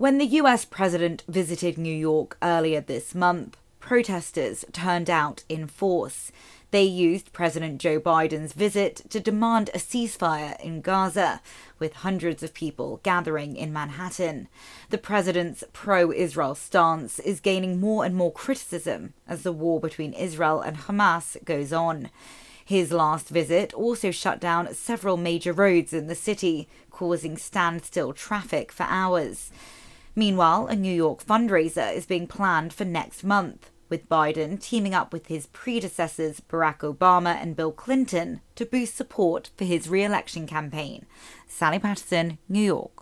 When the US president visited New York earlier this month, protesters turned out in force. They used President Joe Biden's visit to demand a ceasefire in Gaza, with hundreds of people gathering in Manhattan. The president's pro-Israel stance is gaining more and more criticism as the war between Israel and Hamas goes on. His last visit also shut down several major roads in the city, causing standstill traffic for hours. Meanwhile, a New York fundraiser is being planned for next month, with Biden teaming up with his predecessors Barack Obama and Bill Clinton to boost support for his re-election campaign. Sally Patterson, New York.